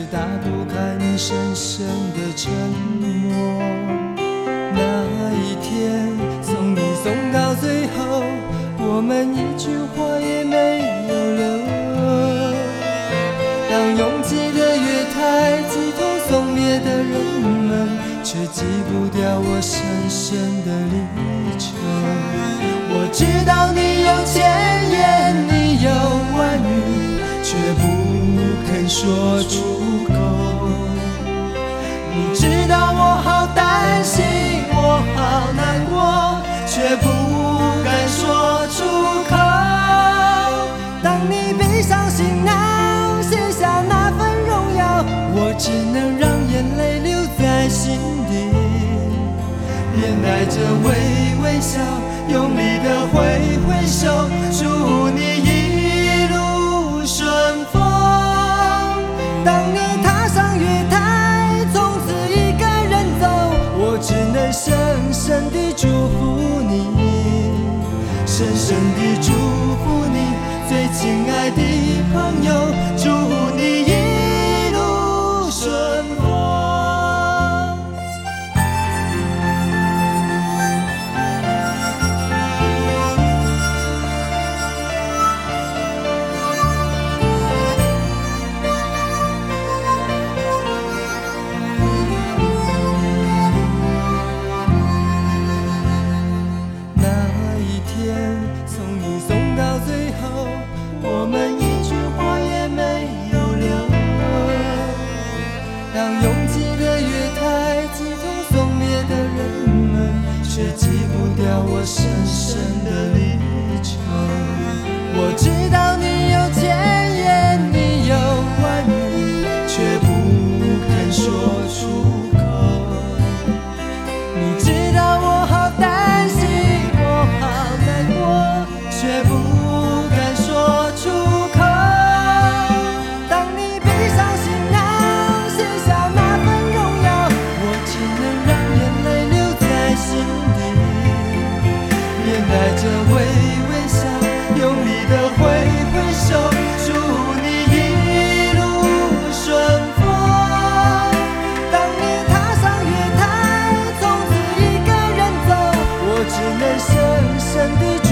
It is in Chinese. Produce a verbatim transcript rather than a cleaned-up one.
打不开你深深的沉默。那一天送你送到最后，我们一句话也没有留。当拥挤的月台，鸡同送别的人们，却挤不掉我深深的离愁。我知道你有千言，你有万语，却不肯说出口。你知道我好担心，我好难过，却不敢说出口。当你背上行囊，卸下那份荣耀，我只能让眼泪留在心底，面带着微微笑，用力的挥挥手，祝你一路顺风。当你踏上月台，从此一个人走，我只能深深地祝福你，深深地祝福你，最亲爱的朋友，祝你一路顺风。送你送到最后，我们一句话也没有留。当拥挤的月台，鸡同送别的人们，却挤不掉我深深的离愁。我知道你有千言，你有万语，却不肯说出口。你知道我好担心，我好难过，却不敢说出口。当你背上行囊，卸下那份荣耀，我只能让眼泪留在心底，面带着微微笑，用力的挥挥手，祝你一路顺风。当你踏上月台，从此一个人走，我只能深深地